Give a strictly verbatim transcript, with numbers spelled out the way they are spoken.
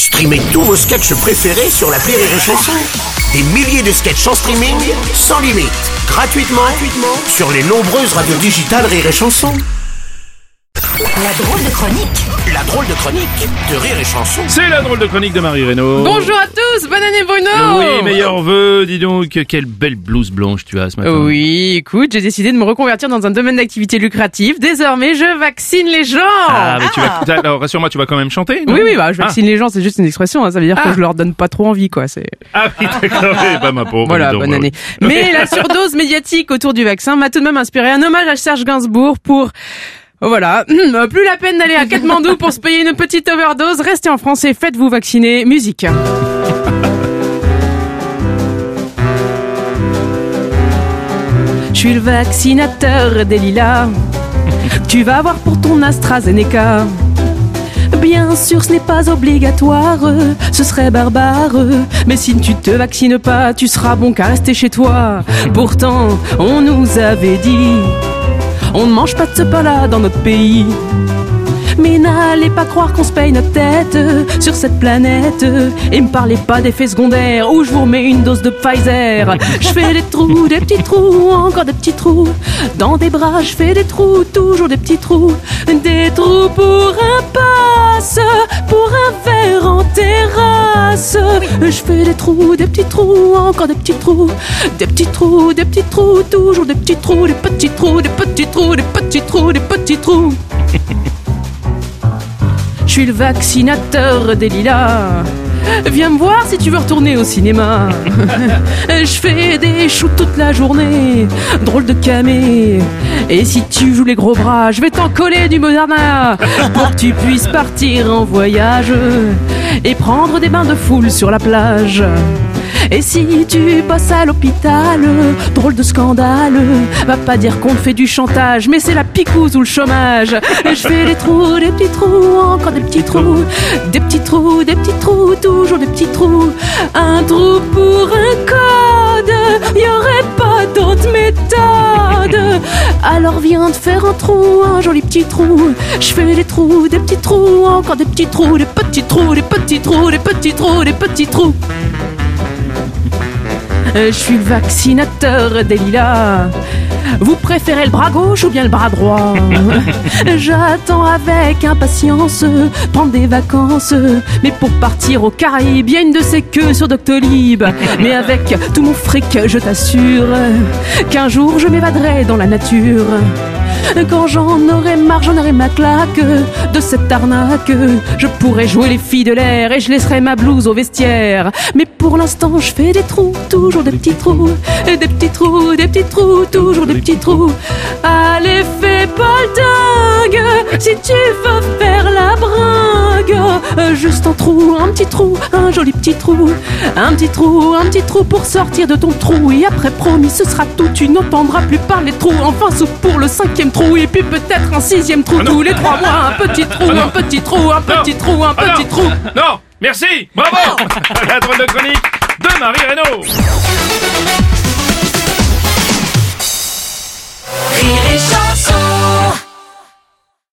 Streamez tous vos sketchs préférés sur l'appli Rire et Chanson. Des milliers de sketchs en streaming, sans limite, gratuitement, gratuitement sur les nombreuses radios digitales Rire et Chanson. La drôle de chronique. La drôle de chronique de Rire et Chanson. C'est la drôle de chronique de Marie Reynaud. Bonjour à tous, bonne année Bruno. Oui, meilleurs vœux, dis donc, quelle belle blouse blanche tu as ce matin. Oui, écoute, j'ai décidé de me reconvertir dans un domaine d'activité lucratif. Désormais, je vaccine les gens. Ah, mais tu vas, alors, rassure-moi, tu vas quand même chanter, non? Oui, oui, bah, je vaccine ah. les gens, c'est juste une expression, hein, ça veut dire ah. que je leur donne pas trop envie, quoi, c'est... Ah oui, d'accord, oui, bah, ma pauvre. Voilà, bonne année. Mais la surdose médiatique autour du vaccin m'a tout de même inspiré un hommage à Serge Gainsbourg pour... Voilà, plus la peine d'aller à Katmandou pour se payer une petite overdose. Restez en France et faites-vous vacciner. Musique. Je suis le vaccinateur des lilas. Tu vas voir pour ton AstraZeneca. Bien sûr, ce n'est pas obligatoire, ce serait barbare. Mais si tu te vaccines pas, tu seras bon qu'à rester chez toi. Pourtant, on nous avait dit... On ne mange pas de ce pain-là dans notre pays. Mais n'allez pas croire qu'on se paye notre tête sur cette planète. Et me parlez pas d'effets secondaires où je vous remets une dose de Pfizer. Je fais des trous, des petits trous, encore des petits trous. Dans des bras, je fais des trous, toujours des petits trous. Des trous pour un passe, pour un verre en terrasse. Je fais des trous, des petits trous, encore des petits trous. Des petits trous, des petits trous, toujours des petits trous. Des petits trous, des petits trous, des petits trous, des petits trous. Je suis le vaccinateur des lilas. Viens me voir si tu veux retourner au cinéma. Je fais des shoots toute la journée, drôle de camé. Et si tu joues les gros bras, je vais t'en coller du Moderna pour que tu puisses partir en voyage et prendre des bains de foule sur la plage. Et si tu passes à l'hôpital, drôle de scandale, va pas dire qu'on te fait du chantage, mais c'est la picouse ou le chômage. Je fais des trous, des petits trous, encore des petits trous, des petits trous, des petits trous, toujours des petits trous. Un trou pour un code, y aurait pas d'autre méthode. Alors viens te faire un trou, un joli petit trou. Je fais des trous, des petits trous, encore des petits trous, des petits trous, des petits trous, des petits trous, des petits trous. Je suis le vaccinateur des lilas. Vous préférez le bras gauche ou bien le bras droit? J'attends avec impatience prendre des vacances. Mais pour partir aux Caraïbes, y a une de ces queues sur Doctolib. Mais avec tout mon fric, je t'assure qu'un jour je m'évaderai dans la nature. Quand j'en aurai marre, j'en aurai ma claque de cette arnaque. Je pourrai jouer les filles de l'air et je laisserai ma blouse au vestiaire. Mais pour l'instant, je fais des trous, toujours des petits trous. Des petits trous, des petits trous, toujours des petits trous. Allez, fais pas le dingue si tu veux faire la bringue. Juste un trou, un petit trou, un joli petit trou. Un petit trou, un petit trou pour sortir de ton trou. Et après, promis, ce sera tout. Tu n'entendras plus parler de trous. Enfin, sauf pour le cinquième trou. Et puis peut-être un sixième trou. Ah tous les trois mois, un petit trou, ah un petit trou, un petit non. trou, un petit ah trou. Non, merci, bravo. La drôle de chronique de Marie Reynaud. Rire et Chanson.